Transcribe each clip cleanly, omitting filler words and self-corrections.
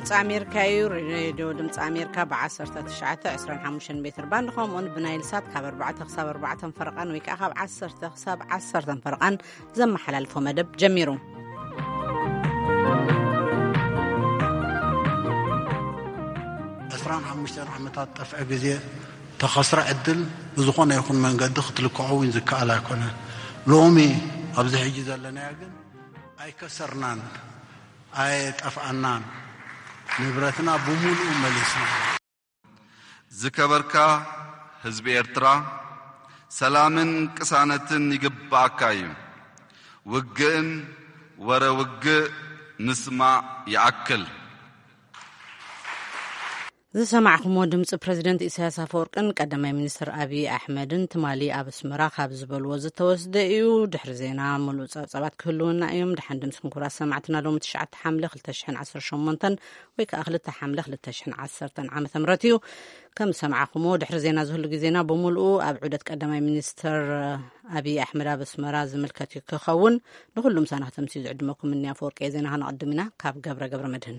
ድምፂ ኣሜሪካ እዩ ሬድዮ ድምፂ ኣሜሪካ ብ1925 ሜትር ባንድ ከምኡን ብናይል ሳት ካብ 4 ክሳብ 4 ፈርቓን ወይ ከዓ ካብ 10 ክሳብ 10 ፈርቓን ዘመሓላልፎ መደብ ጀሚሩ 15 ዓመታት ጠፍዐ ግዜ ተኸስረ ዕድል ብዝኾነ ይኹን መንገዲ ክትልክዖውን ዝከኣል ኣይኮነን ሎሚ ኣብዚ ሕጂ ዘለናዮ ግን ኣይከሰርናን ኣይጠፍአናን ንብረትና ብሙሉእ መሊስና ዝከበርካ ህዝቢ ኤርትራ ሰላምን ቅሳነትን ይግባእካ እዩ ውግእን ወረውግእ ንስማዕ ይኣክል ዝሰማዕኹሞ ድምፂ ፕሬዚደንት ኢሳያስ አፈወርቅን ቀዳማይ ሚኒስትር አብይ አሕመድን ትማሊ ኣብ ኣስመራ ካብ ዝበልዎ ዝተወስደ እዩ ድሕሪ ዜና ሙሉእ ፀብፀባት ክህልውና እዮም ድሓን ድምፅኩም ክቡራት ሰማዕትና ሎሚ 9 ሓምለ 2018 ወይ ከዓ 2 ሓምለ 2010 ዓመተ ምህረት እዩ ከም ሰማዕኹሞ ድሕሪ ዜና ዝህሉ ግዜና ብሙሉኡ ኣብ ዑደት ቀዳማይ ሚኒስትር አብይ አሕመድ ኣብ ኣስመራ ዝምልከት ክኸውን ንኩሉም ሳና ተምሲ ዝዕድመኩም እኒ አፈወርቂ ዜና ክንቀድም ኢና ካብ ገብረ መድህን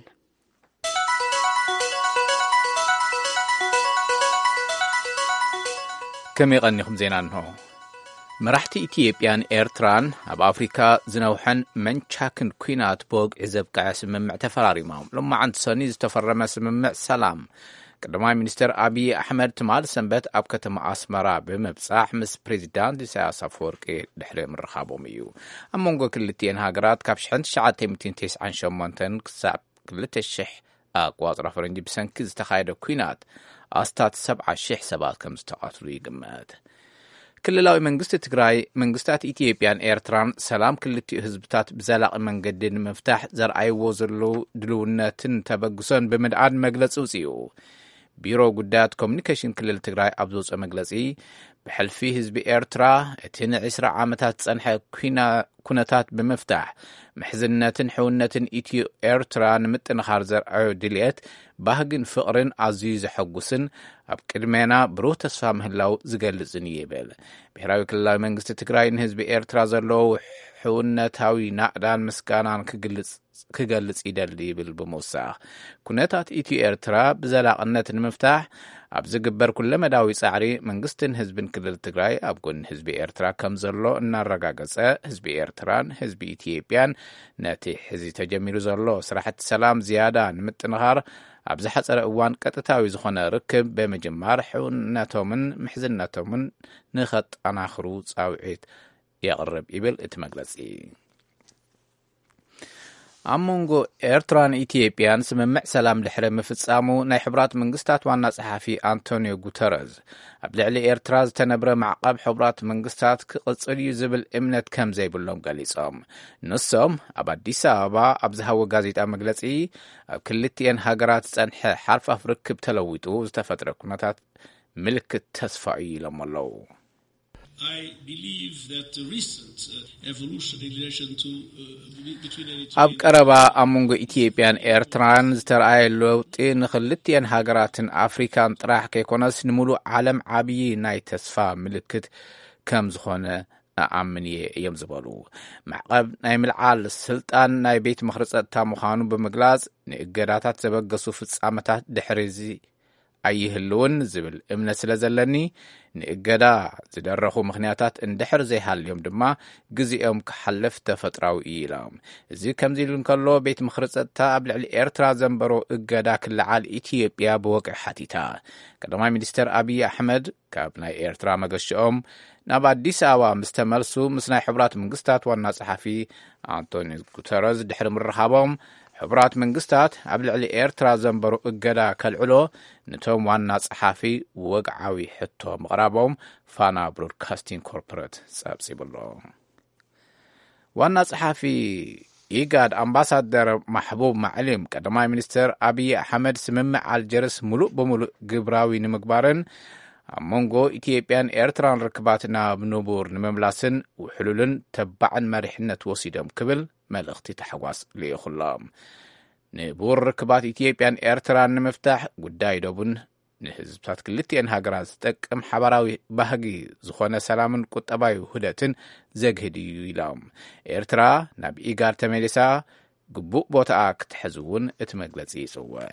كم يغنيكم زينا انه مراحتي إثيوبيان إيرتران أب أفريكا زنوحن من شاكن كوينات بوغ عزب قاس ممع تفراري ماهم لما عند سونيز تفرمس ممع سلام قدماء منستر أبي أحمد تمال سنبت أب كتم أسمرا بمبصاح مس بريزيدان إساياس أفورقي دحري من رخابو ميو أمونغو كلتين هاقرات كابشحن شعاتي 298 كساب كلتشح أقواط رفرندي بسنكز تخايدو كوينات أستات 7,000 سبات كم استقاتلوا يقمات كللاوي منغست تግራይ መንግስታት ኢትዮጵያን ኤርትራን ሰላም ክልቲ ህዝብታት ብዘላቂ መንገዲ ንምፍታሕ ዘርአይዎ ዘለዉ ድልውነትን ተበግሶን ብምድዓድ መግለጺ ውፅኡ ቢሮ ጉዳያት ኮሙኒኬሽን ክልል ትግራይ ኣብ ዘውፅኦ መግለጺ ብሕልፊ ህዝቢ ኤርትራ እቲ ን20 ዓመታት ጸንሐ ኩነታት ብምፍታሕ ምሕዝነትን ሕውነትን ኢትዮ ኤርትራ ንምጥንኻር ዘርአዮ ድልየት ባህግን ፍቕርን ኣዝዩ ዘሐጉስን ኣብ ቅድሜና ብሩህ ተስፋ ምህላው ዝገልጽን ይብል ብሔራዊ ክልላዊ መንግስቲ ትግራይ ንህዝቢ ኤርትራ ዘለዎ ሕውነታዊ ናዕዳን ምስጋናን ክገልጽ ይደሊ ይብል ብምውሳኽ ኩነታት ኢትዮ ኤርትራ ብዘላቕነት ንምፍታሕ ኣብ ዝግበር ኩለ መዳዊ ጻዕሪ መንግስትን ህዝብን ክልል ትግራይ ኣብ ጎኒ ህዝቢ ኤርትራ ከም ዘሎ እናረጋገጸ ህዝቢ ኤርትራን ህዝቢ ኢትዮጵያን ነቲ ሕዚ ተጀሚሩ ዘሎ ስራሕቲ ሰላም ዝያዳ ንምጥንኻር ኣብ ዝሓፀረ እዋን ቀጥታዊ ዝኾነ ርክብ በመጀመር ሕውነቶምን ምሕዝነቶምን ንኸጠናኽሩ ጻውዒት የቕርብ ይብል እቲ መግለጺ ኣሞንጎ ኤርትራን ኢትዮጵያን ስምምዕ ሰላም ድሕረ ምፍጻሙ ናይ ሕቡራት መንግስታት ዋና ጸሓፊ አንቶኒዮ ጉተረዝ ኣብ ልዕሊ ኤርትራ ዝተነብረ ማዕቀብ ሕቡራት መንግስታት ክቕጽል እዩ ዝብል እምነት ከም ዘይብሎም ገሊጾም ንሶም ኣብ ኣዲስ ኣበባ ኣብ ዝሃወ ጋዜጣ መግለጺ ኣብ ክልቲአን ሃገራት ጸንሐ ሓርፋፍ ርክብ ተለዊጡ ዝተፈጥረ ኩነታት ምልክት ተስፋ እዩ ኢሎም ኣለዉ I believe that the recent evolution in relation to between ኣብ ቀረባ ኣሞንጎ ኢትዮጵያን ኤርትራን ዝተረኣየ ለውጢ ንኽልቲአን ሃገራትን ኣፍሪካን ጥራሕ ከይኮነስ ንሙሉእ ዓለም ዓብዪ ናይ ተስፋ ምልክት ከም ዝኾነ ኣምን እዮም ዝበሉ ማዕቀብ ናይ ምልዓል ስልጣን ናይ ቤት ምኽሪ ጸጥታ ምዃኑ ብምግላጽ ንእገዳታት ዘበገሱ ፍጻመታት ድሕሪዚ ኣይህልውን ዝብል እምነት ስለ ዘለኒ ንእገዳ ዝደረኹ ምኽንያታት እንድሕር ዘይሃልዮም ድማ ግዜኦም ክሓልፍ ተፈጥራዊ እዩ ኢሎም እዚ ከምዚ ኢሉ እንከሎ ቤት ምኽሪ ጸጥታ ኣብ ልዕሊ ኤርትራ ዘንበሮ እገዳ ክልዓል ኢትዮጵያ ብወቅዒ ሓቲታ ቀዳማይ ሚኒስትር አብይ አሕመድ ካብ ናይ ኤርትራ መገሽኦም ናብ ኣዲስ ኣበባ ምስ ተመልሱ ምስ ናይ ሕቡራት መንግስታት ዋና ጸሓፊ አንቶኒዮ ጉተረዝ ድሕሪ ምርኻቦም ሕቡራት መንግስታት ኣብ ልዕሊ ኤርትራ ዘንበሩ እገዳ ከልዕሎ ነቶም ዋና ጸሓፊ ወግዓዊ ሕቶ ምቕራቦም ፋና ብሮድካስቲንግ ኮርፖሬት ጸብጺብሎ ዋና ጸሓፊ ኢጋድ ኣምባሳደር ማሕቡብ ማዕሊም ቀዳማይ ሚኒስትር አብይ አሕመድ ስምምዕ አልጀርስ ሙሉእ ብምሉእ ግብራዊ ንምግባርን ኣብ መንጎ ኢትዮጵያን ኤርትራን ርክባትና ብንቡር ንምምላስን ውሕሉልን ተባዕን መሪሕነት ወሲዶም ክብል መልእኽቲ ተሓጓስ ልኢኹሎም ንቡር ርክባት ኢትዮጵያን ኤርትራን ንምፍታሕ ጉዳይ ደቡን ንህዝብታት ክልቲአን ሃገራት ዝጠቅም ሓበራዊ ባህጊ ዝኾነ ሰላምን ቁጠባዊ ውህደትን ዘግህድ እዩ ኢሎም ኤርትራ ናብ ኢጋድ ተመሊሳ ግቡእ ቦታኣ ክትሕዝ እውን እቲ መግለጺ ይጽውዕ።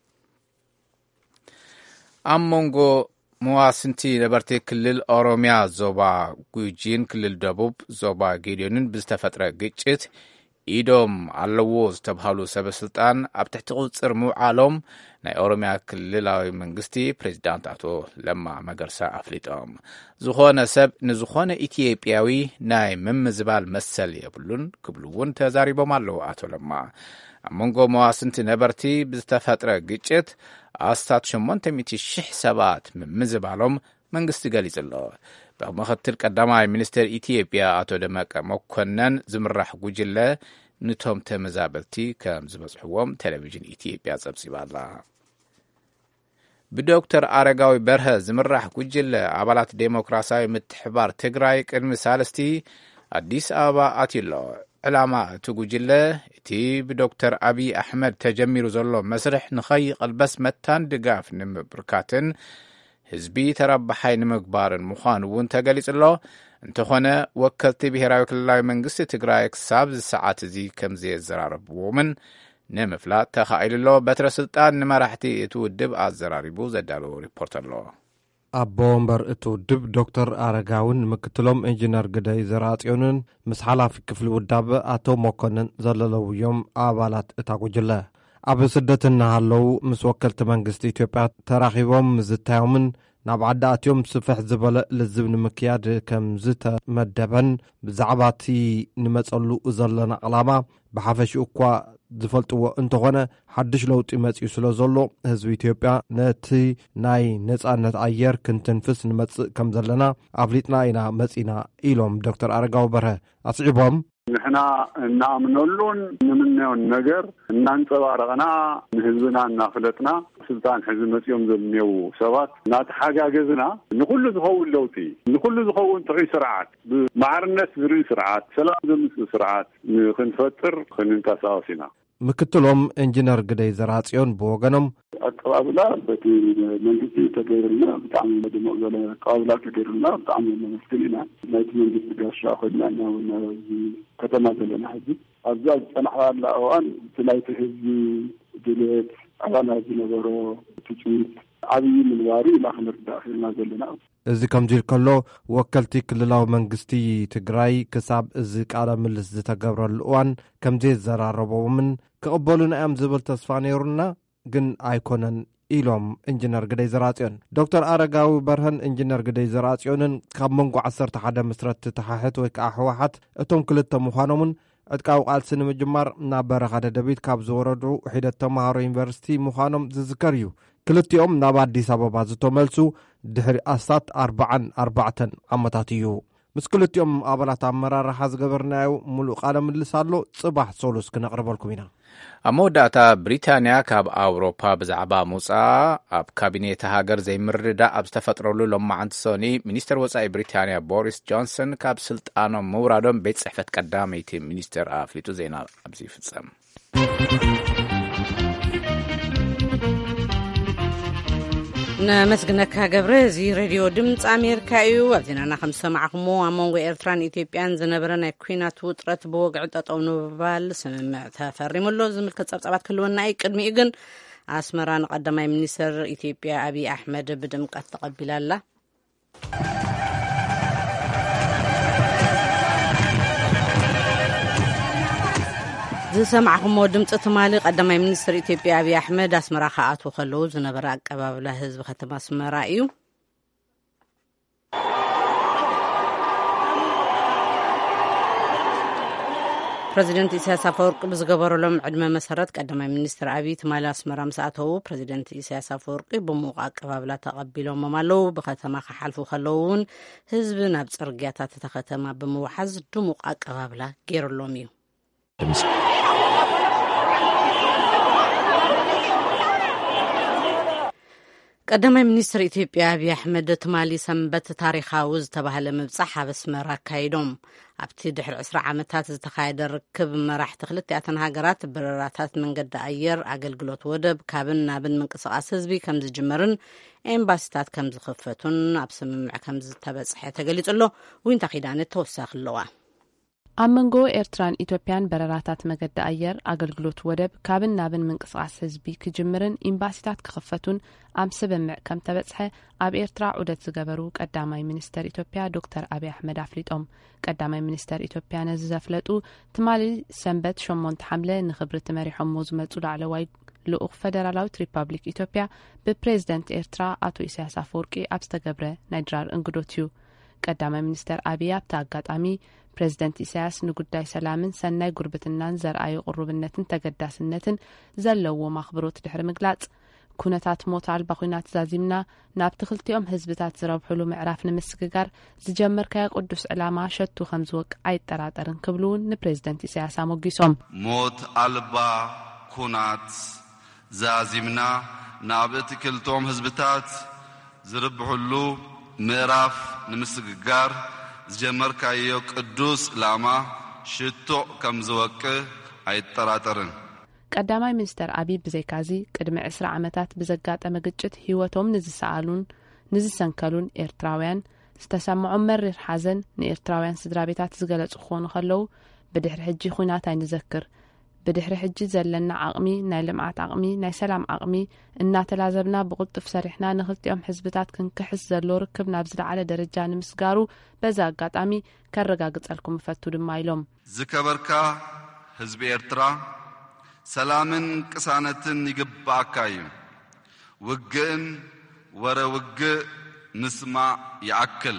ኣብ መንጎ መዋስንቲ ነበርቲ ክልል ኦሮሚያ ዞባ ጉጂን ክልል ደቡብ ዞባ ጌዲዮንን ብዝተፈጥረ ግጭት ኢዶም ኣለዎ ዝተብሃሉ ሰበስልጣን ኣብ ትሕቲ ቁፅር ምውዓሎም ናይ ኦሮሚያ ክልላዊ መንግስቲ ፕሬዚዳንት ኣቶ ለማ መገርሳ ኣፍሊጦም ዝኾነ ሰብ ንዝኾነ ኢትዮጵያዊ ናይ ምምዝባል መሰል የብሉን ክብሉ እውን ተዛሪቦም ኣለዉ። ኣቶ ለማ ኣብ መንጎ መዋስንቲ ነበርቲ ብዝተፈጥረ ግጭት ኣስታት 800,000 ሰባት ምምዝባሎም መንግስቲ ገሊጹ ኣሎ። ብምኽትል ቀዳማይ ሚኒስትር ኢትዮጵያ ኣቶ ደመቀ መኮነን ዝምራሕ ጉጅለ ንቶም ተመዛበልቲ ከም ዝበጽሕዎም ቴሌቪዥን ኢትዮጵያ ጸብጺባ ኣላ። ብዶክተር አረጋዊ በርሀ ዝምራሕ ጉጅለ ኣባላት ዴሞክራሲያዊ ምትሕባር ትግራይ ቅድሚ ሳለስቲ ኣዲስ ኣበባ ኣትዩሎ። ዕላማ እቲ ጉጅለ እቲ ብዶክተር ኣብዪ ኣሕመድ ተጀሚሩ ዘሎ መስርሕ ንኸይቕልበስ መታን ድጋፍ ንምብርካትን ህዝቢ ተረባሓይ ንምግባርን ምዃኑ እውን ተገሊጹ ኣሎ። እንተኾነ ወከልቲ ብሄራዊ ክልላዊ መንግስቲ ትግራይ ክሳብ ዝሰዓት እዚ ከም ዘየዘራረብዎምን ንምፍላጥ ተኻኢሉ ኣሎ። በትረ ስልጣን ንመራሕቲ እቲ ውድብ ኣዘራሪቡ ዘዳለዎ ሪፖርት ኣሎ። ኣቦ ወንበር እቲ ውድብ ዶክተር ኣረጋውን ምክትሎም ኢንጂነር ግደይ ዘርኣጽዮንን ምስ ሓላፊ ክፍሊ ውዳበ ኣቶ መኮንን ዘለለውዮም ኣባላት እታ ጉጅለ ኣብ ስደት እናሃለዉ ምስ ወከልቲ መንግስቲ ኢትዮጵያ ተራኺቦም ዝታዮምን ናብ ዓዲ ኣትዮም ስፍሕ ዝበለ ልዝብ ንምክያድ ከም ዝተመደበን ብዛዕባ እቲ ንመጸሉ ዘለና ዕላማ ብሓፈሽኡ እኳ ዝፈልጥዎ እንተኾነ ሓድሽ ለውጢ መጺኡ ስለ ዘሎ ህዝቢ ኢትዮጵያ ነቲ ናይ ነጻነት ኣየር ክንትንፍስ ንመጽእ ከም ዘለና ኣፍሊጥና ኢና መጺና ኢሎም ዶክተር አረጋዊ በርሀ ኣስዒቦም ንሕና እናኣምነሉን ንምንዮን ነገር እናንጸባረቕና ንህዝብና እናፍለጥና ስልጣን ሕዚ መጺኦም ዘልኔው ሰባት እናተሓጋገዝና ንኹሉ ዝኸውን ለውጢ ንኹሉ ዝኸውን ጥዑይ ስርዓት ብማዕርነት ዝርኢ ስርዓት ሰላም ዘምጽእ ስርዓት ንኽንፈጥር ክንንቀሳቐስ ኢና። ምክትሎም ኢንጂነር ግደይ ዘርኣጽዮን ብወገኖም ኣቀባብላ በቲ መንግስቲ ተገይሩልና ብጣዕሚ ድሙቕ ዝበለ ኣቀባብላ ተገይሩልና ብጣዕሚ መመስገን ኢና። ናይቲ መንግስቲ ጋሻ ኮይና ናብ ከተማ ዘለና ሕዚ ኣብዛ ዝጸናሕላ እዋን እቲ ናይቲ ህዝቢ ድሌት ኣባላት ዝነበሮ ትፅቢት ዓብዪ ምንባሪ ኢና ክንርዳእ ኽእልና ዘለና። እዚ ከምዚ ኢል ከሎ ወከልቲ ክልላዊ መንግስቲ ትግራይ ክሳብ እዚ ቃለ ምልስ ዝተገብረሉ እዋን ከምዚ ዘራረቦምን ክቕበሉና እዮም ዝብል ተስፋ ነይሩና ግን ኣይኮነን ኢሎም ኢንጂነር ግደይ ዘርኣጽዮን ዶክተር አረጋዊ በርሀን ኢንጂነር ግደይ ዘርኣጽዮንን ካብ መንጎ 11 መስረት ተሓሕት ወይ ከዓ ሕወሓት እቶም ክልተ ምዃኖምን ዕጥቃዊ ቃልሲ ንምጅማር ናብ በረኻ ደደቢት ካብ ዝወረዱ ሒደት ተምሃሮ ዩኒቨርሲቲ ምዃኖም ዝዝከር እዩ። ክልቲኦም ናብ ኣዲስ ኣበባ ዝተመልሱ ድሕሪ ኣስታት 44 ዓመታት እዩ። ምስ ክልቲኦም ኣባላት ኣመራርሓ ዝገበርናዮ ሙሉእ ቃለ ምልልስ ኣሎ። ጽባሕ ሶሉስ ክነቕርበልኩም ኢና። ኣብ መወዳእታ ብሪታንያ ካብ ኣውሮፓ ብዛዕባ ምውፃእ ኣብ ካቢኔት ሃገር ዘይምርዳእ ኣብ ዝተፈጥረሉ ሎማዓንቲ ሶኒ ሚኒስተር ወፃኢ ብሪታንያ ቦሪስ ጆንሰን ካብ ስልጣኖም ምውራዶም ቤት ጽሕፈት ቀዳመይቲ ሚኒስተር ኣፍሊጡ ዜና ኣብዚ ይፍጸም። ነመስግነካ ገብረ እዚ ሬድዮ ድምፂ ኣሜሪካ እዩ። ኣብ ዜናና ከም ሰማዕኹሞ ኣብ መንጎ ኤርትራን ኢትዮጵያን ዝነበረ ናይ ኩናት ውጥረት ብወግዒ ጠጠው ንምባል ስምምዕ ተፈሪሙሎ ዝምልከት ጸብጻባት ክህልወና እዩ። ቅድሚኡ ግን ኣስመራ ንቀዳማይ ሚኒስትር ኢትዮጵያ ኣብዪ ኣሕመድ ብድምቀት ተቐቢላ ኣላ። ዝሰማዕኹሞ ድምፂ ትማሊ ቀዳማይ ሚኒስትር ኢትዮጵያ ኣብዪ ኣሕመድ ኣስመራ ከኣትዉ ከለዉ ዝነበረ ኣቀባብላ ህዝቢ ከተማ ኣስመራ እዩ። ፕሬዚደንት ኢሳያስ አፈወርቂ ብዝገበረሎም ዕድመ መሰረት ቀዳማይ ሚኒስትር ኣብዪ ትማሊ ኣስመራ ምስ ኣተዉ ፕሬዚደንት ኢሳያስ አፈወርቂ ብሙቕ ኣቀባብላ ተቐቢሎሞም ኣለዉ። ብከተማ ክሓልፉ ከለዉ እውን ህዝቢ ናብ ጽርግያታት እታ ከተማ ብምውሓዝ ድሙቕ ኣቀባብላ ገይሩሎም እዩ። ቀዳማይ ሚኒስትር ኢትዮጵያ ኣብዪ ኣሕመድ ትማሊ ሰንበት ታሪኻዊ ዝተባህለ ምብጻሕ ኣብ ኣስመራ ኣካይዶም። ኣብቲ ድሕሪ 20 ዓመታት ዝተኻየደ ርክብ መራሕቲ ክልቲኣተን ሃገራት በረራታት መንገዲ ኣየር ኣገልግሎት ወደብ ካብን ናብን ምንቅስቓስ ህዝቢ ከም ዝጅመርን ኤምባሲታት ከም ዝኽፈቱን ኣብ ስምምዕ ከም ዝተበጽሐ ተገሊጹ ኣሎ። ውንታ ኺዳነ ተወሳኺ ኣለዋ። ኣመንጎ ኤርትራን ኢትዮጵያን በረራታት መገዲ ኣየር ኣገልግሎት ወደብ ካብን ናብን ምንቅስቃስ ህዝቢ ክጅምርን ኤምባሲታት ክኽፈቱን ኣብ ስምምዕ ከም ተበጽሐ ኣብ ኤርትራ ዑደት ዝገበሩ ቀዳማይ ሚኒስተር ኢትዮጵያ ዶክተር አብይ አሕመድ ኣፍሊጦም። ቀዳማይ ሚኒስተር ኢትዮጵያ ነዚ ዘፍለጡ ትማሊ ሰንበት 8 ሐምለ ንኽብሪ ተመሪሖም ዝመጹ ላዕለዋይ ልኡኽ ፌደራላዊት ሪፐብሊክ ኢትዮጵያ ብፕሬዝደንት ኤርትራ አቶ ኢሳያስ አፈወርቂ ኣብ ዝተገብረ ናይ ድራር እንግዶት እዩ። ቀዳማይ ሚኒስተር አብይ ኣብቲ ኣጋጣሚ ፕሬዝደንት ኢሳያስ ንጉዳይ ሰላምን ሰናይ ጉርብትናን ዘርአዩ ቁርብነትን ተገዳስነትን ዘለዎም ኣኽብሮት ድሕሪ ምግላጽ ኩነታት ሞት ኣልባ ኩናት ዛዚምና ናብ ትኽልቲኦም ህዝብታት ዝረብሕሉ ምዕራፍ ንምስግጋር ዝጀመርካዮ ቅዱስ ዕላማ ሸቱ ከም ዝወቅ ኣይጠራጠርን ክብሉውን ንፕሬዝደንት ኢሳያስ ኣሞጊሶም ሞት ኣልባ ኩናት ዛዚምና ናብ ትክልቶም ህዝብታት ዝረብሕሉ ምዕራፍ ንምስግጋር ዝጀመርካዮ ቅዱስ ዕላማ ሸቱ ከም ዝወቅ ኣይጠራጠርን። ቀዳማይ ሚኒስተር አብይ ብዘይካዚ ቅድሚ 20 ዓመታት ብዘጋጠመ ግጭት ህይወቶም ንዝሰኣሉን ንዝሰንከሉን ኤርትራውያን ዝተሰምዖም መሪር ሓዘን ንኤርትራውያን ስድራቤታት ዝገለጹ ክኾኑ ከለዉ ብድሕሪ ሕጂ ኩናት ኣይንዘክር ብድሕሪ ሕጂ ዘለና ዓቕሚ ናይ ልምዓት ዓቕሚ ናይ ሰላም ዓቕሚ እናተላዘብና ብቁልጥፍ ሰሪሕና ንኽልቲኦም ህዝብታት ክንክሕስ ዘሎ ርክብ ናብ ዝለዓለ ደረጃ ንምስጋሩ በዛ ኣጋጣሚ ከረጋግጸልኩም ፈቱ ድማ ኢሎም ዝከበርካ ህዝቢ ኤርትራ ሰላምን ቅሳነትን ይግባእካ እዩ ውግእን ወረ ውግእ ንስማዕ ይዓክል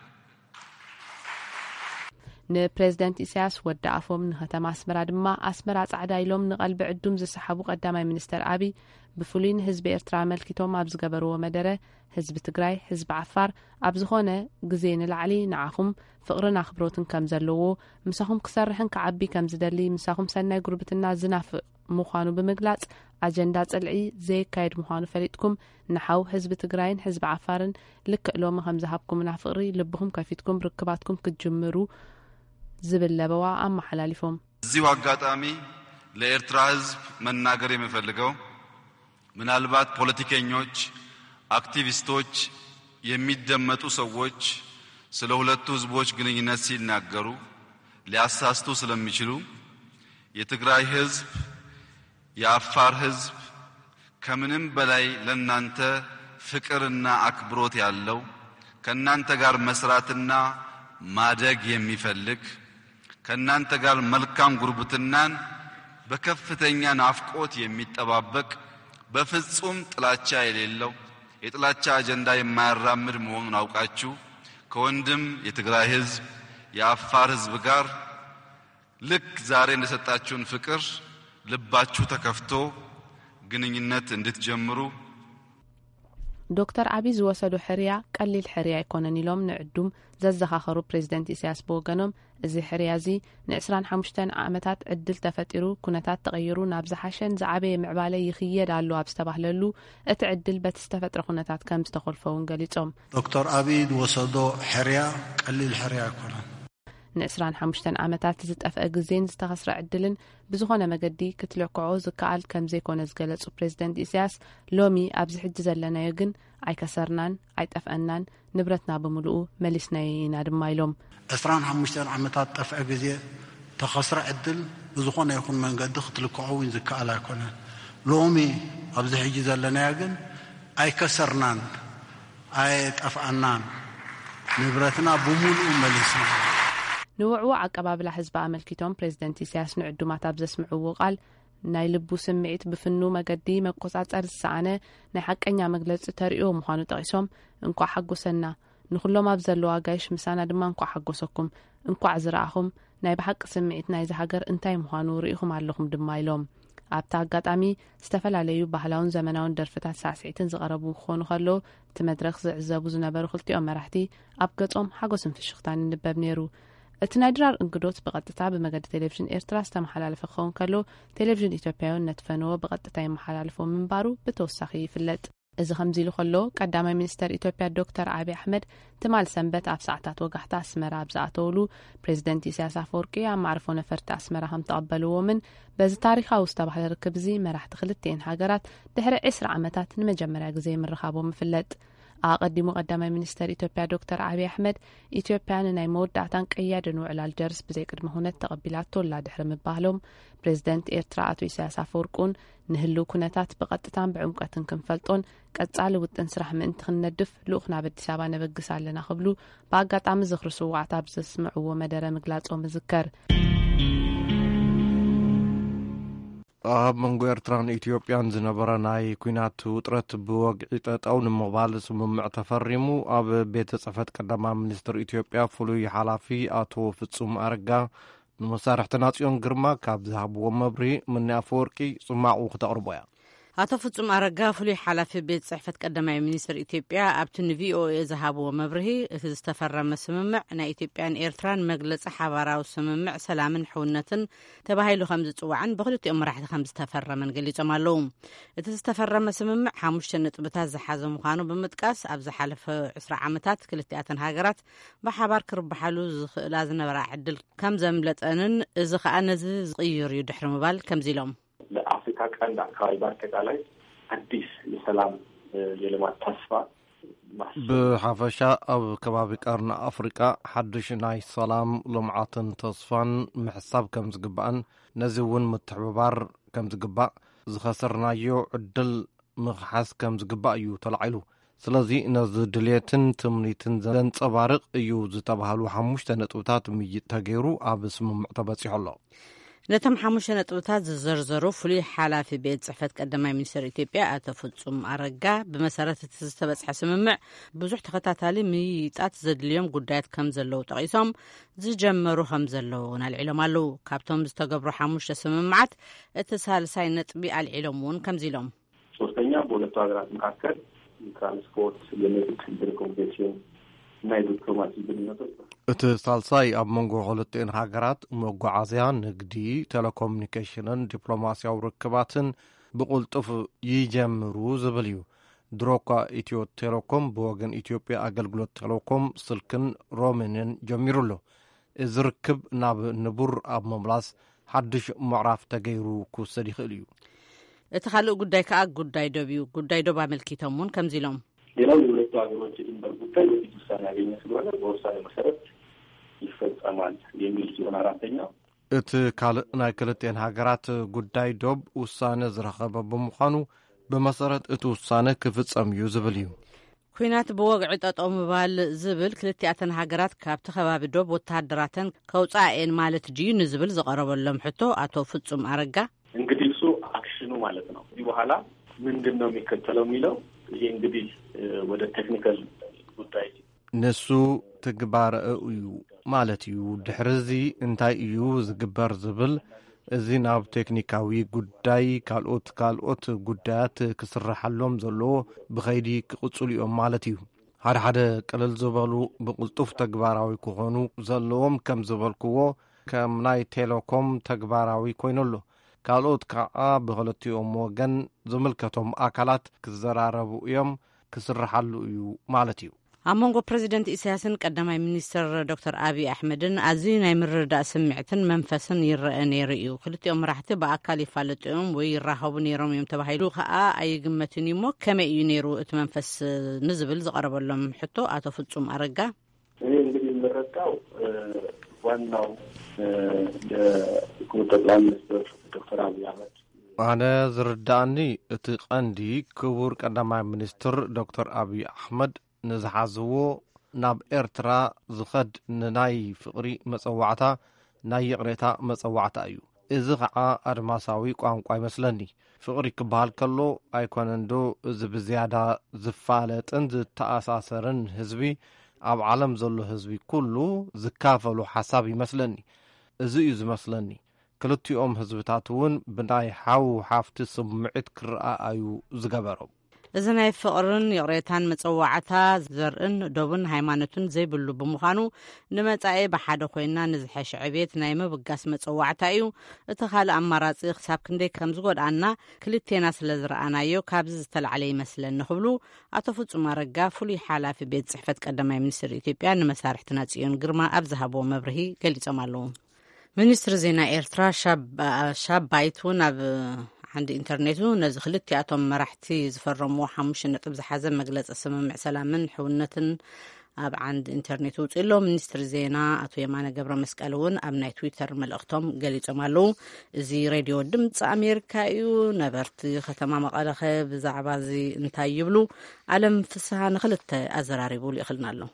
ንፕሬዝደንት ኢሳያስ ወዳኣፎም ንከተማ ኣስመራ ድማ ኣስመራ ጻዕዳ ኢሎም ንቐልቢ ዕዱም ዝሰሓቡ ቀዳማይ ሚኒስተር አብይ ብፍሉይ ንህዝቢ ኤርትራ መልኪቶም ኣብ ዝገበርዎ መደረ ህዝቢ ትግራይ ህዝቢ ዓፋር ኣብ ዝኾነ ግዜ ንላዕሊ ንዓኹም ፍቕርን ኣኽብሮትን ከም ዘለዎ ምሳኹም ክሰርሕን ክዓቢ ከም ዝደሊ ምሳኹም ሰናይ ጉርብትና ዝናፍቕ ምዃኑ ብምግላጽ ኣጀንዳ ጽልዒ ዘየካየድ ምዃኑ ፈሊጥኩም ንሓው ህዝቢ ትግራይን ህዝቢ ዓፋርን ልክዕ ሎሚ ከም ዝሃብኩምና ፍቕሪ ልብኹም ከፊትኩም ርክባትኩም ክትጅምሩ ዝብል ለበዋ ኣመሓላሊፎም እዚሁ አጋጣሚ ለኤርትራ ህዝብ መናገር የምፈልገው ምናልባት ፖለቲከኞች አክቲቪስቶች የሚደመጡ ሰዎች ስለ ሁለቱ ህዝቦች ግንኙነት ሲናገሩ ሊያሳስቱ ስለሚችሉ የትግራይ ህዝብ የአፋር ህዝብ ከምንም በላይ ለናንተ ፍቅርና አክብሮት ያለው ከናንተ ጋር መስራትና ማደግ የሚፈልግ ከናንተ ጋር መልካም ጉርብትናን በከፍተኛ ናፍቆት የሚጠባበቅ በፍጹም ጥላቻ የሌለው የጥላቻ አጀንዳ የማያራምድ መሆኑን አውቃችሁ ከወንድም የትግራይ ህዝብ የአፋር ህዝብ ጋር ልክ ዛሬ እንደሰጣችሁን ፍቅር ልባችሁ ተከፍቶ ግንኙነት እንድትጀምሩ ዶክተር አብይ ዝወሰዱ ሕርያ ቀሊል ሕርያ ኣይኮነን ኢሎም ንዕዱም ዘዘኻኸሩ ፕሬዝደንት ኢሳያስ በወገኖም እዚ ሕርያ እዚ ን25 ዓመታት ዕድል ተፈጢሩ ኩነታት ተቐይሩ ናብ ዝሓሸን ዝዓበየ ምዕባለ ይኽየድ ኣሎ ኣብ ዝተባህለሉ እቲ ዕድል በቲ ዝተፈጥረ ኩነታት ከም ዝተኸልፈውን ገሊጾም ዶክተር አብይ ዝወሰዶ ሕርያ ቀሊል ሕርያ ኣይኮነን ን25 ዓመታት ዝጠፍአ ግዜን ዝተኸስረ ዕድልን ብዝኾነ መገዲ ክትልክዖ ዝከኣል ከም ዘይኮነ ዝገለጹ ፕሬዝደንት ኢሳያስ ሎሚ ኣብዚ ሕጂ ዘለናዮ ግን ኣይከሰርናን ኣይጠፍአናን ንብረትና ብምሉኡ መሊስናዮ ኢና ድማ ኢሎም 25 ዓመታት ጠፍአ ግዜ ተኸስረ ዕድል ብዝኾነ ይኹን መንገዲ ክትልክዖ ዝከኣል ኣይኮነን ሎሚ ኣብዚ ሕጂ ዘለናዮ ግን ኣይከሰርናን ኣይጠፍአናን ንብረትና ብምሉኡ መሊስና ንውዕው ኣቀባብላ ህዝቢ ኣመልኪቶም ፕሬዝደንት ኢሳያስ ንዕዱማት ኣብ ዘስምዕዎ ቃል ናይ ልቡ ስምዒት ብፍኑ መገዲ መቆጻጸር ዝሰኣነ ናይ ሓቀኛ መግለጺ ተሪኦ ምዃኑ ጠቒሶም እንኳዕ ሓጎሰና ንኹሎም ኣብ ዘለዋ ጋይሽ ምሳና ድማ እንኳዕ ሓጎሰኩም እንኳዕ ዝረኣኹም ናይ ብሓቂ ስምዒት ናይዚ ሃገር እንታይ ምዃኑ ርኢኹም ኣለኹም ድማ ኢሎም ኣብታ ኣጋጣሚ ዝተፈላለዩ ባህላውን ዘመናውን ደርፍታት ሳዕስዒትን ዝቐረቡ ክኾኑ ከሎ እቲ መድረኽ ዝዕዘቡ ዝነበሩ ክልቲኦም መራሕቲ ኣብ ገጾም ሓጎስን ፍሽኽታን ይንበብ ነይሩ እቲ ናይ ድራር እንግዶት ብቐጥታ ብመገዲ ቴሌቪዥን ኤርትራ ዝተመሓላለፈ ክኸውን ከሎ ቴሌቪዥን ኢትዮጵያውን ነትፈንዎ ብቐጥታ ይመሓላለፎ ምንባሩ ብተወሳኺ ይፍለጥ እዚ ከምዚ ኢሉ ከሎ ቀዳማይ ሚኒስተር ኢትዮጵያ ዶክተር አብይ አሕመድ ትማል ሰንበት ኣብ ሰዓታት ወጋሕታ ኣስመራ ኣብ ዝኣተውሉ ፕሬዝደንት ኢሳያስ አፈወርቂ ኣብ ማዕርፎ ነፈርቲ ኣስመራ ከም ተቐበልዎምን በዚ ታሪኻዊ ዝተባህለ ርክብ እዚ መራሕቲ ክልቲአን ሃገራት ድሕሪ 20 ዓመታት ንመጀመርያ ግዜ ምርኻቦም ይፍለጥ ኣቀዲሙ ቀዳማይ ሚኒስተር ኢትዮጵያ ዶክተር አብይ አሕመድ ኢትዮጵያ ናይ መወዳእታን ቀያድን ውዕላል ጀርስ ብዘይ ቅድመ ሁነት ተቀቢላቶ ላ ድሕሪ ምባህሎም ፕሬዚደንት ኤርትራ አቶ ኢሳያስ አፈወርቁን ንህልው ኩነታት ብቀጥታን ብዕምቀትን ክንፈልጦን ቀጻሊ ውጥን ስራሕ ምእንቲ ክንነድፍ ልኡክ ናብ አዲስ አበባ ነበግስ ኣለና ክብሉ ብኣጋጣሚ ዝኽሪ ስዋዕታ ብዘስምዕዎ መደረ ምግላጾም ዝከር ኣብ መንጎ ኤርትራን ኢትዮጵያን ዝነበረ ናይ ኩናት ውጥረት ብወግዒ ጠጠው ንምቕባል ስምምዕ ተፈሪሙ ኣብ ቤተ ጽሕፈት ቀዳማይ ሚኒስትር ኢትዮጵያ ፍሉይ ሓላፊ አቶ ፍጹም አረጋ ንመሳርሕቲ ናጽዮን ግርማ ካብ ዝሃብዎ መብሪ ምኒ ኣፈወርቂ ጽማቑ ክተቕርቦ እያ አቶ ፍጹም አረጋ ፍሉይ ሓላፊ ቤት ጽሕፈት ቀዳማይ ሚኒስትር ኢትዮጵያ ኣብቲ ንቪኦኤ ዝሃብዎ መብርሂ እቲ ዝተፈረመ ስምምዕ ናይ ኢትዮጵያን ኤርትራን መግለጺ ሓባራዊ ስምምዕ ሰላምን ሕውነትን ተባሂሉ ከም ዝጽዋዕን ብክልቲኦም መራሕቲ ከም ዝተፈረመን ገሊጾም ኣለዉ እቲ ዝተፈረመ ስምምዕ 5 ነጥብታት ዝሓዘ ምዃኑ ብምጥቃስ ኣብ ዝሓለፈ 20 ዓመታት ክልቲኣተን ሃገራት ብሓባር ክርበሓሉ ዝኽእላ ዝነበራ ዕድል ከም ዘምለጠንን እዚ ከዓ ነዚ ዝቕይር እዩ ድሕሪ ምባል ከምዚ ኢሎም ለአፍሪካ ቀንድ አካባቢ በአጠቃላይ አዲስ የሰላም የልማት ተስፋ ብሓፈሻ ኣብ ከባቢ ቀርኒ አፍሪቃ ሓድሽ ናይ ሰላም ልምዓትን ተስፋን ምሕሳብ ከም ዝግባእን ነዚ እውን ምትሕብባር ከም ዝግባእ ዝኸሰርናዮ ዕድል ምኽሓስ ከም ዝግባእ እዩ ተላዒሉ ስለዚ ነዚ ድልየትን ትምኒትን ዘንጸባርቕ እዩ ዝተባሃሉ 5 ነጥብታት ምይጥ ተገይሩ ኣብ ስምምዕ ተበፂሑ ኣሎ ነቶም 5 ነጥብታት ዝዘርዘሩ ፍሉይ ሓላፊ ቤት ጽሕፈት ቀዳማይ ሚኒስትር ኢትዮጵያ አቶ ፍጹም አረጋ ብመሰረት እቲ ዝተበጽሐ ስምምዕ ብዙሕ ተኸታታሊ ምይጣት ዘድልዮም ጉዳያት ከም ዘለዉ ጠቒሶም ዝጀመሩ ከም ዘለዉ ኣልዒሎም ኣለዉ ካብቶም ዝተገብሩ 5 ስምምዓት እቲ ሳልሳይ ነጥቢ ኣልዒሎም እውን ከምዚ ኢሎም ሶስተኛ በሁለቱ ሀገራት መካከል ትራንስፖርት የንግድ ቴሌኮሙኒኬሽን ናይ ዲፕሎማሲ ግንኙነቶች እቲ ሳልሳይ ኣብ መንጎ ክልቲአን ሃገራት መጓዓዝያ ንግዲ ቴሌኮሙኒኬሽንን ዲፕሎማስያዊ ርክባትን ብቁልጡፍ ይጀምሩ ዝብል እዩ ድሮኳ ኢትዮ ቴሌኮም ብወገን ኢትዮጵያ ኣገልግሎት ቴሌኮም ስልክን ሮሚንን ጀሚሩ ኣሎ እዚ ርክብ ናብ ንቡር ኣብ መምላስ ሓድሽ ምዕራፍ ተገይሩ ክውሰድ ይኽእል እዩ እቲ ካልእ ጉዳይ ከዓ ጉዳይ ዶብ እዩ ጉዳይ ዶብ ኣመልኪቶም እውን ከምዚ ኢሎም ሌላው የሁለቱ ሀገሮች ድንበር ጉዳይ በፊት ውሳኔ ያገኘ ስለሆነ በውሳኔ መሰረት ይፈጸማል የሚል ሲሆን አራተኛው እቲ ካልእ ናይ ክልቲአን ሃገራት ጉዳይ ዶብ ውሳነ ዝረኸበ ብምዃኑ ብመሰረት እቲ ውሳነ ክፍጸም እዩ ዝብል እዩ ኩናት ብወግዒ ጠጠው ምባል ዝብል ክልቲአተን ሃገራት ካብቲ ከባቢ ዶብ ወታደራተን ከውፃኤን ማለት ድዩ ንዝብል ዝቐረበሎም ሕቶ አቶ ፍጹም አረጋ እንግዲህ እሱ አክሽኑ ማለት ነው እዚህ በኋላ ምንድን ነው የሚከተለው የሚለው ይሄ እንግዲህ ወደ ቴክኒካል ጉዳይ ንሱ ትግባር እዩ ማለት እዩ ድሕርዚ እንታይ እዩ ዝግበር ዝብል እዚ ናብ ቴክኒካዊ ጉዳይ ካልኦት ጉዳያት ክስራሓሎም ዘለዎ ብኸይዲ ክቕጽሉ እዮም ማለት እዩ ሓደ ቅልል ዝበሉ ብቕልጡፍ ተግባራዊ ክኾኑ ዘለዎም ከም ዝበልክዎ ከም ናይ ቴሌኮም ተግባራዊ ኮይኑሎ ካልኦት ከዓ ብክልቲኦም ወገን ዝምልከቶም ኣካላት ክዘራረቡ እዮም ክስራሓሉ እዩ ማለት እዩ ኣብ መንጎ ፕሬዚደንት ኢሳያስን ቀዳማይ ሚኒስትር ዶክተር አብይ አሕመድን ኣዝዩ ናይ ምርዳእ ስምዕትን መንፈስን ይረአ ነይሩ እዩ ክልቲኦም መራሕቲ ብኣካል ይፋለጡ እዮም ወይ ይራኸቡ ነይሮም እዮም ተባሂሉ ከዓ ኣይግመትን እሞ ከመይ እዩ ነይሩ እቲ መንፈስ ንዝብል ዝቐረበሎም ሕቶ አቶ ፍጹም አረጋ እኔ እንግዲህ የምረዳው ዋናው የክቡር ጠቅላይ ሚኒስትር ዶክተር አብይ አሕመድ ኣነ ዝርዳእኒ እቲ ቀንዲ ክቡር ቀዳማይ ሚኒስትር ዶክተር አብይ አሕመድ ንዝሓዝዎ ናብ ኤርትራ ዝኸድ ንናይ ፍቕሪ መጸዋዕታ ናይ ይቕሬታ መጸዋዕታ እዩ እዚ ከዓ ኣድማሳዊ ቋንቋ ይመስለኒ ፍቕሪ ክበሃል ከሎ ኣይኮነንዶ እዚ ብዝያዳ ዝፋለጥን ዝተኣሳሰርን ህዝቢ ኣብ ዓለም ዘሎ ህዝቢ ኩሉ ዝካፈሉ ሓሳብ ይመስለኒ እዚ እዩ ዝመስለኒ ክልቲኦም ህዝብታት እውን ብናይ ሓው ሓፍቲ ስምዒት ክረኣዩ ዝገበሮም እዚ ናይ ፍቕርን ይቕሬታን መጸዋዕታ ዘርእን ዶብን ሃይማኖትን ዘይብሉ ብምዃኑ ንመጻኤ ብሓደ ኮይና ንዝሐሽ ዕቤት ናይ ምብጋስ መጸዋዕታ እዩ እቲ ካልእ ኣማራጺ ክሳብ ክንደይ ከም ዝጎድኣና ክልቴና ስለ ዝረኣናዮ ካብዚ ዝተላዕለ ይመስለኒ ክብሉ አቶ ፍጹም አረጋ ፍሉይ ሓላፊ ቤት ጽሕፈት ቀዳማይ ሚኒስትር ኢትዮጵያ ንመሳርሕቲ ናጽዮን ግርማ ኣብ ዝሃብዎ መብርሂ ገሊጾም ኣለዉ ሚኒስትር ዜና ኤርትራ ሻባይት እውን ኣብ ብሓንዲ ኢንተርኔቱ ነዚ ክልቲኣቶም መራሕቲ ዝፈረምዎ 5 ነጥብ ዝሓዘ መግለፂ ስምምዕ ሰላምን ሕውነትን ኣብ ዓንዲ ኢንተርኔት ውፅኢሎም ሚኒስትሪ ዜና ኣቶ የማነ ገብረ መስቀል እውን ኣብ ናይ ትዊተር መልእክቶም ገሊፆም ኣለው። እዚ ሬድዮ ድምፂ ኣሜሪካ እዩ። ነበርቲ ከተማ መቐለ ብዛዕባ እዚ እንታይ ይብሉ? ዓለም ፍስሓ ንክልተ ኣዘራሪቡ ይኽልና ኣሎ።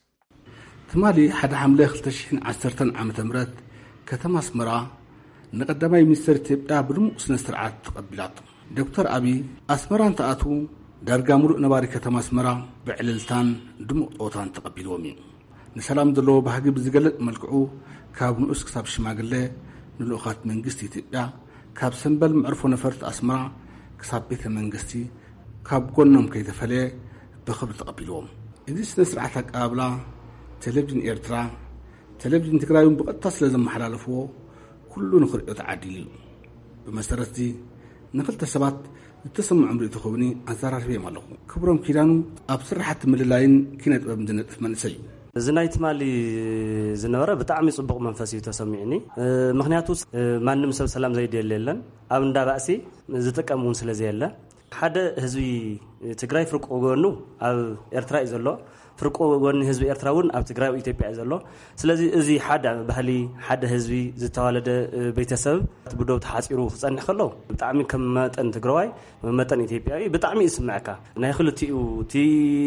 ትማሊ 1 ሐምሌ 2010 ዓመተ ምህረት ከተማ አስመራ ንቀዳማይ ሚኒስትር ኢትዮጵያ ብድሙቕ ስነ ስርዓት ተቀቢላቱ። ዶክተር አብይ አስመራን ተኣቱ ዳርጋ ሙሉእ ነባሪ ከተማ አስመራ ብዕልልታን ድሙቕ ጦታን ተቀቢልዎም እዩ። ንሰላም ዘለዎ ባህጊ ብዝገለጽ መልክዑ ካብ ንኡስ ክሳብ ሽማግለ ንልኡኻት መንግስቲ ኢትዮጵያ ካብ ሰንበል ምዕርፎ ነፈርቲ አስመራ ክሳብ ቤተ መንግስቲ ካብ ጎኖም ከይተፈለየ ብክብሪ ተቀቢልዎም። እዚ ስነ ስርዓት አቀባብላ ቴሌቪዥን ኤርትራ ቴሌቪዥን ትግራይን ብቐጥታ ስለ ዘመሓላለፍዎ ኩሉ ንኽሪኦ ተዓዲሉ እዩ። ብመሰረት እዚ ንክልተ ሰባት ዝተሰምዑ ምርኢት ክብኒ ኣዘራርበዮም ኣለኹ። ክብሮም ኪዳኑ ኣብ ስራሕቲ ምልላይን ኪነ ጥበብን ዝነጥፍ መንእሰይ እዩ። እዚ ናይ ትማሊ ዝነበረ ብጣዕሚ ጽቡቕ መንፈስ እዩ ተሰሚዕኒ። ምክንያቱ ማንም ሰብ ሰላም ዘይደለ የለን ኣብ እንዳባእሲ ዝጥቀም እውን ስለ ዘየለ ሓደ ህዝቢ ትግራይ ፍርቆ ጎኑ ኣብ ኤርትራ እዩ ዘሎ፣ ፍርቆ ጎኒ ህዝቢ ኤርትራ እውን ኣብ ትግራይ ወይ ኢትዮጵያ እዩ ዘሎ። ስለዚ እዚ ሓደ ባህሊ ሓደ ህዝቢ ዝተዋለደ ቤተሰብ ብደው ተሓፂሩ ክጸንሕ ከሎ ብጣዕሚ ከም መጠን ትግራዋይ መጠን ኢትዮጵያዊ ብጣዕሚ ይስምዓካ። ናይ ክልቲኡ ቲ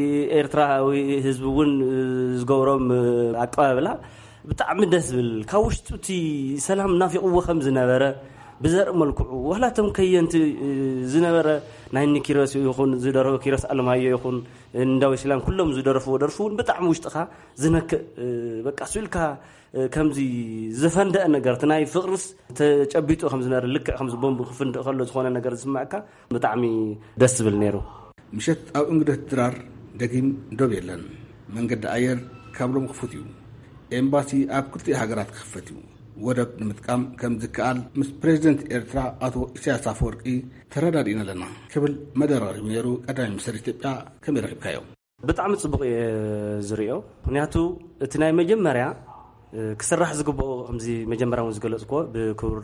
ኤርትራዊ ህዝቢ እውን ዝገብሮም ኣቀባብላ ብጣዕሚ ደስ ብል ካብ ውሽጡ ቲ ሰላም ናፊቕዎ ከም ዝነበረ ብዘርኢ መልክዑ ወላቶም ከየንቲ ዝነበረ ናይ ኒኪሮስ ይኹን ዝደረፈ ኪሮስ ኣለማዮ ይኹን እንዳው ኢስላም ኩሎም ዝደረፈው ደርፉን ብጣዕሚ ውሽጥኻ ዝነክእ በቃ ስልካ ከምዚ ዘፈንደአ ነገር ናይ ፍቅርስ ተጨቢጡ ከም ዝነበረ ልክዕ ከም ቦምብ ክፍንድእ ከሎ ዝኾነ ነገር ዝስማዕካ ብጣዕሚ ደስ ዝብል ነይሩ። ምሸት ኣብ እንግዶት ድራር ደጊም ዶብ የለን መንገዲ ኣየር ካብሎም ክፉት እዩ። ኤምባሲ ኣብ ክልቲኡ ሃገራት ክኽፈት እዩ። ወደብ ንምጥቃም ከም ዝከኣል ምስ ፕሬዚደንት ኤርትራ አቶ ኢሳያስ አፈወርቂ ተረዳዲና ኣለና ክብል መደራሪቡ ነይሩ። ቀዳማይ ሚኒስትር ኢትዮጵያ ከመይ ረኺብካዮ? ብጣዕሚ ጽቡቕ ዝሪኦ ምክንያቱ እቲ ናይ መጀመርያ ክስራሕ ዝግብኦ ከምዚ መጀመርያውን ዝገለጽኮ ብክቡር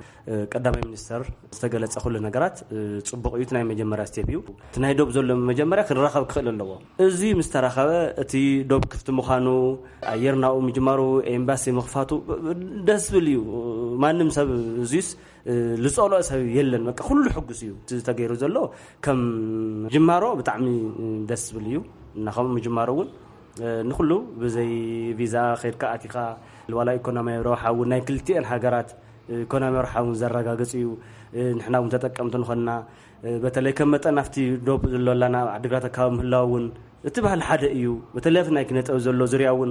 ቀዳማይ ሚኒስትር ዝተገለጸ ኩሉ ነገራት ጽቡቕ እዩ። እቲ ናይ መጀመርያ ስቴፕ እዩ። እቲ ናይ ዶብ ዘሎ መጀመርያ ክንራኸብ ክኽእል ኣለዎ። እዚ ምስ ተራኸበ እቲ ዶብ ክፍቲ ምዃኑ ኣየርናኡ ምጅማሩ ኤምባሲ ምኽፋቱ ደስ ብል እዩ። ማንም ሰብ እዚስ ዝጸልኦ ሰብ የለን። በቃ ኩሉ ሕጉስ እዩ ተገይሩ ዘሎ ከም ጅማሮ ብጣዕሚ ደስ ብል እዩ እና ከም ምጅማሮ እውን ንኩሉ ብዘይ ቪዛ ኸይድካ ኣቲኻ ዋላ ኢኮኖሚያዊ ረብሓ ናይ ክልቲአን ሃገራት ኢኮኖሚያዊ ረብሓ ዘረጋግጽ እዩ። ንሕና እውን ተጠቀምቲ ንኾንና በተለይ ከም መጠን ኣብቲ ዶብ ዘለላና ዓዲግራት ኣካባቢ ምህላው እውን እቲ ባህሊ ሓደ እዩ። በተለይ ናይ ክነጠብ ዘሎ ዙርያ እውን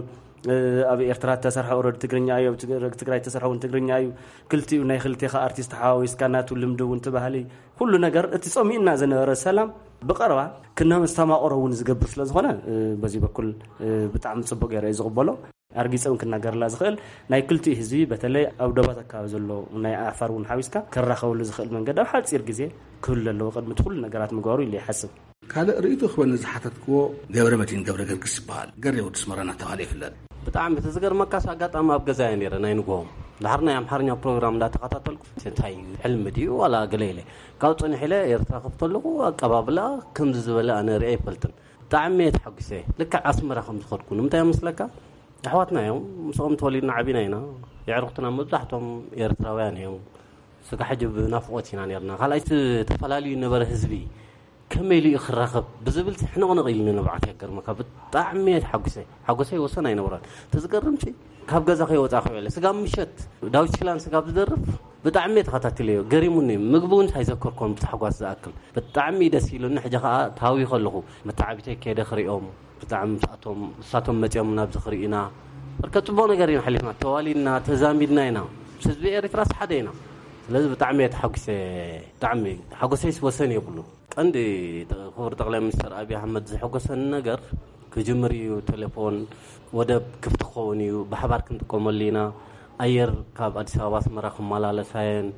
ኣብ ኤርትራ ተሰርሐ ኦረድ ትግርኛ እዩ፣ ኣብ ትግራይ ተሰርሐ እውን ትግርኛ እዩ። ክልቲኡ ናይ ክልቲኻ ኣርቲስት ሓዋዊስካ ናቱ ልምዲ እውን ትባህሊ ኩሉ ነገር እቲ ጾሚእና ዝነበረ ሰላም ብቐረባ ክነስተማቕሮ እውን ዝገብር ስለ ዝኾነ በዚ በኩል ብጣዕሚ ጽቡቕ ገይረ ዝቕበሎ ኣርጊፀውን ክናገርላ ዝኽእል ናይ ክልቲኡ ህዝቢ በተለይ ኣብ ዶባት ኣካባቢ ዘሎ ናይ ኣፋር እውን ሓዊስካ ክራኸበሉ ዝኽእል መንገዲ ኣብ ሓፂር ግዜ ክህሉ ኣለዎ ቅድሚ ኩሉ ነገራት ምግባሩ ኢሉ ይሓስብ። ካልእ ርእይቶ ክበኒ ዝሓተትክዎ ገብረ መድህን ገብረ ገርግስ ይበሃል። ገሬ ወዲ ስመራና ተባሃለ ይፍለጥ። ብጣዕሚ ተዝገርመካስ ኣጋጣሚ ኣብ ገዛየ ነይረ ናይ ንግሆም ድሓር ናይ ኣምሓርኛ ፕሮግራም እንዳተኸታተልኩ እንታይ ሕልሚ ድዩ ዋላ ገለ ኢለ ካብ ፀኒሕ ኢለ ኤርትራ ከፍተለኹ ኣቀባብላ ከምዚ ዝበለ ኣነ ሪአ ይፈልጥን ብጣዕሚ ተሓጒሰ ልክዕ ኣስመራ ከም ዝኸድኩ ንምንታይ መስለካ ኣሕዋትና እዮም ምስኦም ተወሊድና ዓቢና ኢና የዕርኽትና መብዛሕቶም ኤርትራውያን እዮም ስጋ ሕጅብ ናፍቆት ኢና ነርና ካልኣይ ተፈላለዩ ነበረ ህዝቢ ከመይ ኢሉ ክራኸብ ብዝብል ሕንቕንቕ ኢሉ ንብዓት የገርመካ ብጣዕሚ ሓጎሰ ይወሰን ኣይነበረን ተዝገርምጪ ካብ ገዛ ከይወፃ ክውዕለ ስጋ ምሸት ዳዊት ሽላን ስጋ ብዝደርፍ ብጣዕሚ ተኸታተለዮ ገሪሙኒ ምግቢ እውን ሳይዘከርኮም ብተሓጓስ ዝኣክል ብጣዕሚ ደስ ኢሉኒ ሕጂ ከዓ ታዊ ከለኹ መታዓቢተይ ከይደ ክሪኦም ብጣዕሚ እሳቶም መፅኦም ናብ ዝኽሪኢና በርከ ፅቡቕ ነገር ኢና ሓሊፍና ተዋሊድና ተዛሚድና ኢና ህዝቢ ኤርትራስ ሓደ ኢና ስለዚ ብጣዕሚ ተሓጒሰ ብጣዕሚ ሓጎሰይስ ወሰን የብሉ ቀንዲ ክቡር ጠቅላይ ሚኒስትር ኣብይ ኣሕመድ ዝሐጎሰን ነገር ክጅምር እዩ ቴሌፎን ወደብ ክፍቲ ክኸውን እዩ ብሓባር ክንጥቀመሉ ኢና ኣየር ካብ ኣዲስ ኣበባ ኣስመራ ክመላለሳየን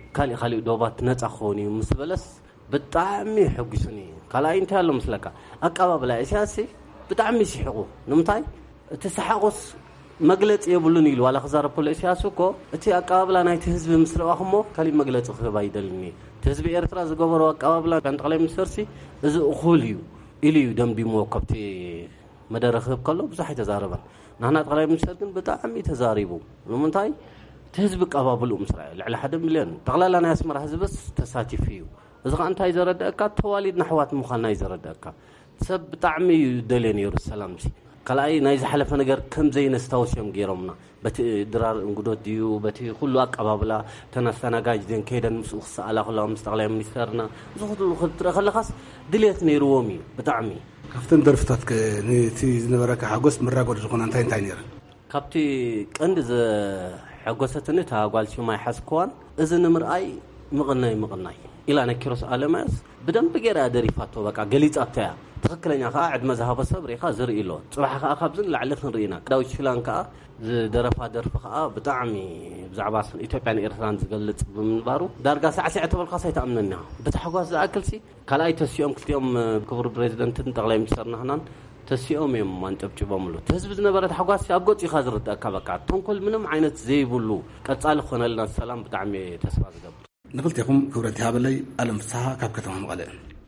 ካሊእ ዶባት ነፃ ክኸውን እዩ ምስ በለስ ብጣዕሚ ሕጉሱኒ ካልኣይ እንታይ ኣሎ ምስለካ ኣቀባብላ ኢሳያስ ብጣዕሚ ይስሕቑ ንምንታይ እቲ ሰሓቆስ መግለጽ የብሉን ኢሉ ዋላ خزاره ፖሊሲያስ እኮ እቲ አቀባብላ ናይቲ ህዝብ ምስረዋኽሞ ካሊ መግለጽ ክህባ ይደልኒ ህዝብ ኤርትራ ዝገበሩ አቀባብላ ጠቅላይ ሚኒስትር ሲ እዚ እኹል ኢሉ ደምቢሞ ከብቲ መደረኽብ ከሎ ብዙሕ ተዛረበን ናና ጠቅላይ ሚኒስትር ግን በጣም ተዛሪቡ ለምንታይ ህዝብ ቀባብሉ ምስራኤል ልዕሊ 1 ሚሊዮን ጠቅላላ ናይ አስመራ ህዝብስ ተሳቲፍ እዩ እዚ ቃንታይ ዘረዳካ ተዋሊድ ናሕዋት ምዃንና ይዘረዳካ ሰብ በጣም ይደለ ነይሩ ሰላምሲ ከላይ ናይ ዝሐለፈ ነገር ከም ዘይነስታውስዮም ገይሮምና በቲ ድራር እንግዶት ዲዩ በቲ ሁሉ አቀባብላ ተነስተናጋጅ ደን ከይደን ምስኡ ሰአላ ሁሉም ጠቅላይ ሚኒስትርና ዝኹሉ خلخስ ድሌት ነይሩዎም በጣም ካፍተን ደርፍታት ነቲ ዝነበረካ ሓጎስ ምራጎድ ዝኾነ እንታይ ነይረ ካብቲ ቀንዲ ሓጎሰትኒ ታጓልሲ ማይ ሓስኳን እዚ ንምርአይ ምቕናይ ኢላ ነኪሮስ አለማስ በደንብ ገራ ደሪፋቶ በቃ ገሊጻተያ ትክክለኛ ካ ዕድመ ዝሃበ ሰብ ሪኻ ዝርኢሎ ጽባሕ ካ ካብዝን ላዕለት ንርኢና ዳዊት ሽላንካ ዝደረፋ ደርፍ ካ ብጣዕሚ ብዛዕባ ኢትዮጵያን ኤርትራን ዝገልጽ ብምንባሩ ዳርጋ ሳዕሲዕ ተበልካ ሳይተኣምነና በተሓጓስ ዝኣክልሲ ካልኣይ ተሲኦም ክልቲኦም ክቡር ፕሬዚደንትን ጠቅላይ ሚኒስትርና ሀናን ተሲኦም እዮም ማንጨብጭቦምሉ ህዝብ ዝነበረ ተሓጓስ ኣብ ገጽ ኢኻ ዝርዳእካ በቃ ተንኮል ምንም ዓይነት ዘይብሉ ቀጻሊ ኾነልና ሰላም ብጣዕሚ ተስፋ ዝገብር ንኽልቲኹም ክብረት ይሃበለይ ኣለም ፍስሓ ካብ ከተማ መቐለ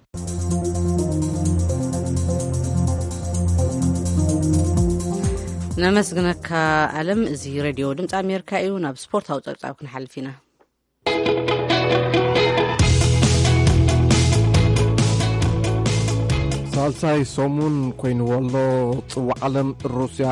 ነመስግነካ ዓለም እዚ ሬድዮ ድምፂ ኣሜሪካ እዩ ናብ ስፖርታዊ ፀብጻብ ክንሓልፍ ኢና ሳልሳይ ሰሙን ኮይኑ ወሎ ጽዋዕ ዓለም ሩስያ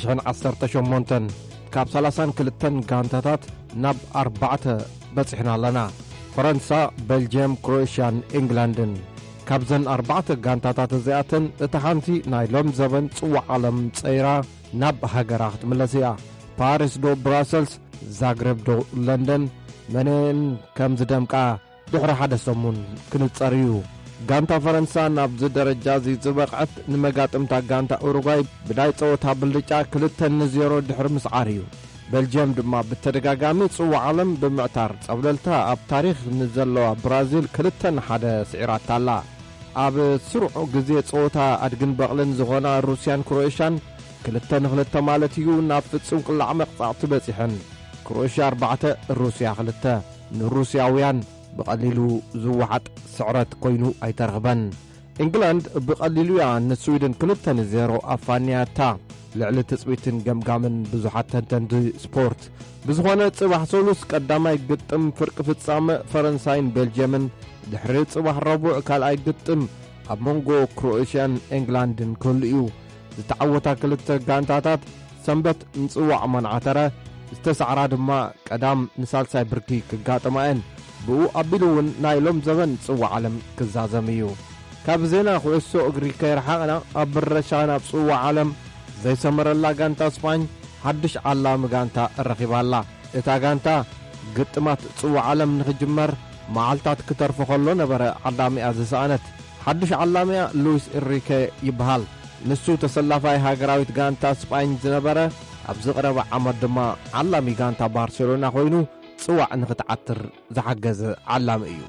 2018 ካብ 32 ጋንታታት ናብ 4 በጽሕና ኣለና ፈረንሳ ቤልጅየም ክሮኤሽያን ኢንግላንድን ካብዘን 4 ጋንታታት እዚኣተን እቲ ሓንቲ ናይ ሎም ዘበን ጽዋዕ ዓለም ጸይራ ናብ ሃገራ ክትምለስ እያ ፓሪስ ዶ ብራሰልስ ዛግሬብ ዶ ለንደን መንን ከም ዝደምቃ ድሕሪ ሓደ ሰሙን ክንጸር እዩ ጋንታ ፈረንሳ ናብዚ ደረጃ እዚ ዝበቕዐት ንመጋጥምታ ጋንታ ኡሩጓይ ብዳይ ፀወታ ብልጫ 2-0 ድሕሪ ምስዓር እዩ ቤልጅየም ድማ ብተደጋጋሚ ጽዋዕ ዓለም ብምዕታር ጸብለልታ ኣብ ታሪኽ ንዘለዋ ብራዚል 2-1 ስዒራታ ኣላ ኣብ ስሩዕ ግዜ ፀወታ ኣድግን በቕልን ዝኾና ሩስያን ክሮኤሽያን 2-2 ማለት እዩ ናብ ፍጹም ቅላዕ መቕጻዕቲ በጺሐን ክሮኤሽያ 4 ሩስያ 2 ንሩስያውያን ብቐሊሉ ዝወሓጥ ስዕረት ኮይኑ ኣይተረኽበን ኢንግላንድ ብቐሊሉ ያ ንስዊድን 2-0 ኣፋንያታ ልዕሊ ትጽቢትን ገምጋምን ብዙሓት ተንተንቲ ስፖርት ብዝኾነ ጽባሕ ሰሉስ ቀዳማይ ግጥም ፍርቂ ፍጻመ ፈረንሳይን ቤልጅየምን ድሕሪ ጽባሕ ረቡዕ ካልኣይ ግጥም ኣብ መንጎ ክሮኤሽያን ኢንግላንድን ክህሉ እዩ ዝተዓወታ 2 ጋንታታት ሰንበት ንጽዋዕ መንዓተረ ዝተሰዕራ ድማ ቀዳም ንሳልሳይ ብርኪ ክጋጥማየን ብኡ ኣቢሉውን ናይ ሎም ዘበን ጽዋዕ ዓለም ክዛዘም እዩ ካብ ዜና ኩዕሶ እግሪ ከይረሓቕና ኣብ ብረሻ ናብ ጽዋዕ ዓለም ዘይሰመረላ ጋንታ ስፓኝ ሓድሽ ዓላሚ ጋንታ ረኺባላ እታ ጋንታ ግጥማት ጽዋዕ ዓለም ንኽጅመር መዓልታት ክተርፎ ከሎ ነበረ ዓላሚኣ ዝሰኣነት ሓድሽ ዓላሚያ ሉዊስ ኢንሪኬ ይበሃል ንሱ ተሰላፋይ ሃገራዊት ጋንታ ስፓኝ ዝነበረ ኣብ ዝቕረበ ዓመት ድማ ዓላሚ ጋንታ ባርሴሎና ኮይኑ ጽዋዕ ንኽትዓትር ዝሓገዘ ዓላሚ እዩ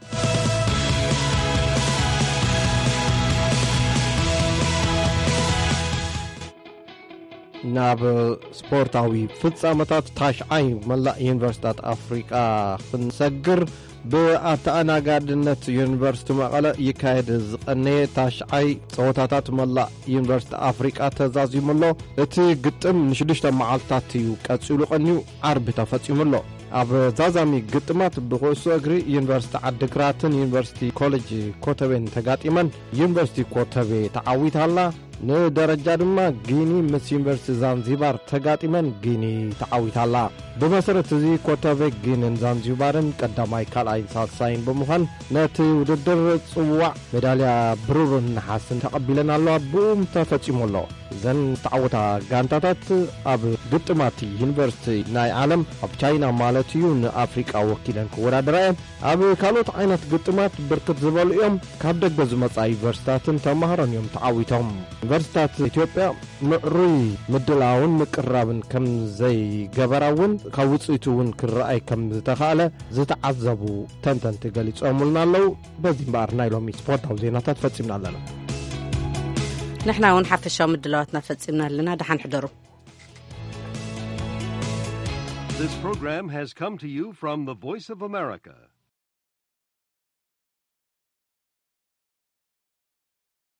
ናብ ስፖርታዊ ፍጻመታት ታሽዓይ መላእ ዩኒቨርሲታት ኣፍሪቃ ክንሰግር ብኣተኣናጋድነት ዩኒቨርሲቲ መቐለ ይካየድ ዝቐነየ ታሽዓይ ፀወታታት መላእ ዩኒቨርሲቲ ኣፍሪቃ ተዛዚሙሎ እቲ ግጥም ን6 መዓልትታት እዩ ቀፂሉ ቀኒዩ ዓርቢ ተፈጺሙሎ ኣብ ዛዛሚ ግጥማት ብኩዕሶ እግሪ ዩኒቨርሲቲ ዓዲግራትን ዩኒቨርሲቲ ኮሌጅ ኮተቤን ተጋጢመን ዩኒቨርሲቲ ኮተቤ ተዓዊታላ ንደረጃ ድማ ጊኒ ምስ ዩኒቨርሲቲ ዛንዚባር ተጋጢመን ጊኒ ተዓዊታላ ብመሰረት እዚ ኮተቤ ጊኒን ዛንዚባርን ቀዳማይ ካልኣይ ሳልሳይን ብምዃን ነቲ ውድድር ጽዋዕ ሜዳልያ ብሩርን ነሓስን ተቐቢለን ኣለዋ ብኡም ተፈጺሙሎ ዘን ተዓወታ ጋንታታት ኣብ ግጥማት ዩኒቨርሲቲ ናይ ዓለም ኣብ ቻይና ማለት እዩ ንኣፍሪቃ ወኪለን ክወዳደራ እየን ኣብ ካልኦት ዓይነት ግጥማት ብርክት ዝበሉ እዮም ካብ ደገ ዝመጻ ዩኒቨርሲታትን ተማሃሮን እዮም ተዓዊቶም ዩኒቨርሲታት ኢትዮጵያ ምዕሩይ ምድላውን ምቅራብን ከም ዘይገበራውን ካብ ውፅኢቱ እውን ክረኣይ ከም ዝተኻእለ ዝተዓዘቡ ተንተንቲ ገሊፆሙልና ኣለው በዚ እምበር ናይ ሎሚ ስፖርታዊ ዜናታት ፈጺምና ኣለና نحن ون حفشاو مدلواتنا فتصيمنا لنا دحن حضروا This program has come to you from the Voice of America,